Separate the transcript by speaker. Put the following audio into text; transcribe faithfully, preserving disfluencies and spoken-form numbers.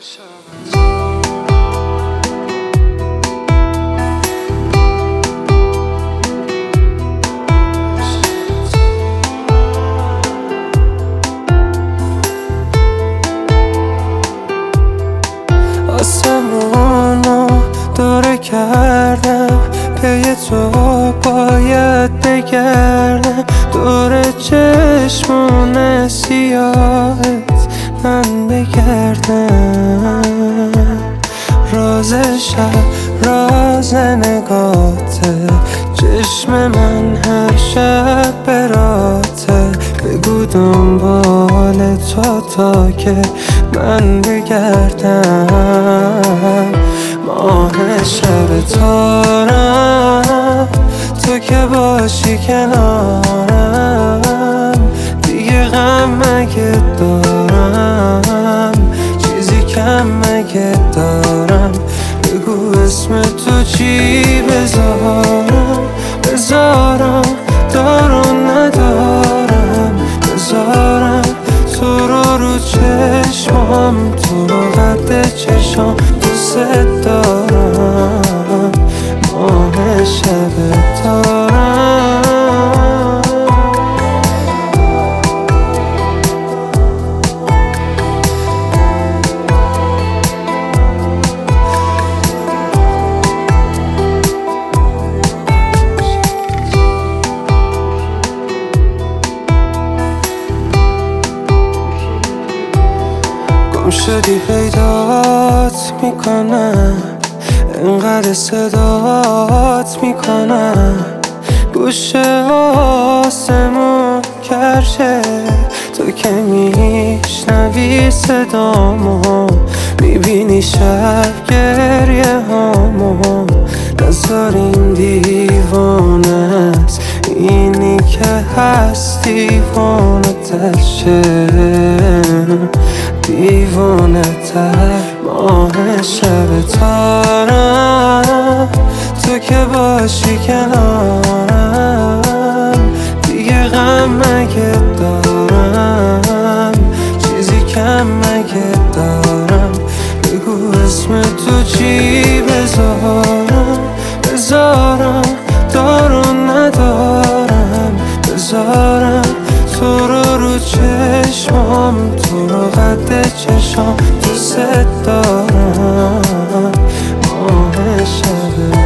Speaker 1: آسمونو دوره کردم، پی تو باید بگردم، دور چشمون سیاهت من بگردم. راز شب راز نگاته، چشم من هر شب براته، بگو دنبال تو تا که من بگردم. ماه شب تارم، تو که باشی کنارم، دیگه غم مگه دارم، چیزی کم مگه دارم، بگو اسم تو چی بذارم، بذارم دارو ندارم، بذارم تو رو رو چشمام، تو رو قد چشام دوست دارم. ماه شب تارم، گم شدی پیدات میکنم، انقدر صدات میکنم، گوشه آسمون کرشه، تو که میشنوی صدامو، میبینی شب گریه هامو، نذار این دیوانه است، اینی که هست دیوانه ترشه، دیوانه تر. ماه شب تارم، تو که باشی کنارم، دیگه غم مگه دارم، چیزی کم مگه دارم، بگو اسم تو چی بذارم، بذارم دارو ندارم، بذارم تو رو رو چشمام، تو رو قد چشام دوست دارم. ماه شب